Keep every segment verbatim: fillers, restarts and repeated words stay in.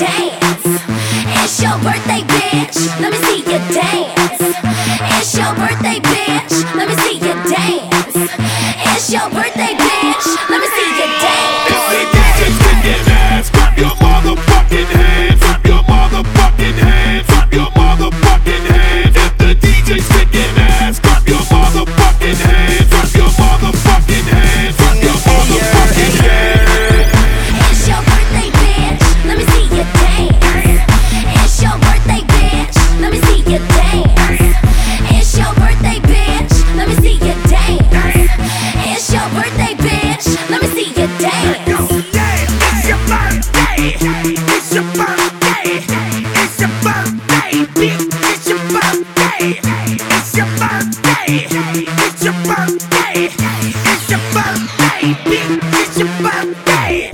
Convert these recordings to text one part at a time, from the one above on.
dance. It's your birthday, bitch. Let me see you dance. It's your birthday, bitch. Let me see you dance. It's your birthday, bitch. Let me see you dance. If the D J's kicking ass, clap your motherfucking hands. Clap your motherfucking hands. Clap your motherfucking hands. If the D J's kicking ass, clap your motherfucking hands. Clap your motherfucking hands. Clap your motherfucking hands. It's your birthday, bitch. Let me see you dance. It's your birthday, bitch. Let me see you dance. It's your birthday, bitch. Let me see you dance. It's your birthday, bitch. Let me see you dance. It's your birthday. It's your birthday. It's your birthday, bitch. It's your birthday. It's your birthday. It's your birthday. It's your birthday, bitch. It's your birthday.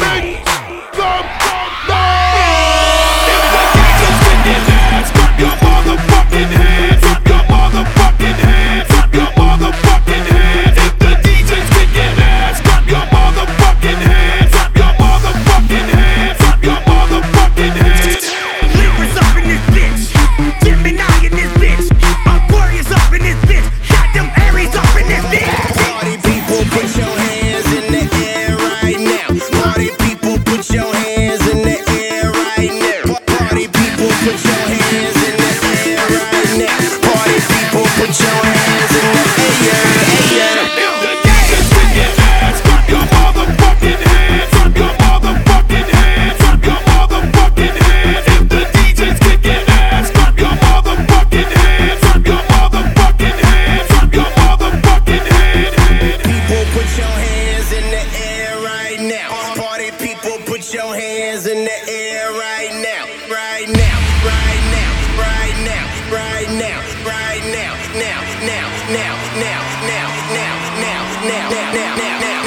If the D J's kicking ass, clap your motherfucking hands. Clap your motherfucking hands. Clap your motherfucking hands. If the D J's kicking ass, clap your motherfucking hands. Clap your motherfucking hands. Clap your motherfucking hands. Libras up in this bitch. Gemini in this bitch. Aquarius up in this bitch. Got them Aries up in this bitch. Party people, put your hands in the air right now. Party people, put your hands in the air right now. Party people, put your hands in the air right now. Party people, put your hands in the air. If the D J's kicking ass, clap your motherfucking hands. Clap your motherfucking hands. Clap your motherfucking hands. If the D J's kicking ass, clap your motherfucking hands. Clap your motherfucking hands. Clap your motherfucking hands. People, put your hands in the air right now. Party people, put your hands in the air right now. Right now, right now, right now, right now, right now, now, now, now, now, now, now, now, now, now, now, now, now,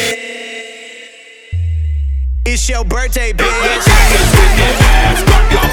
It's your birthday, bitch. If the D J's kicking ass, clap your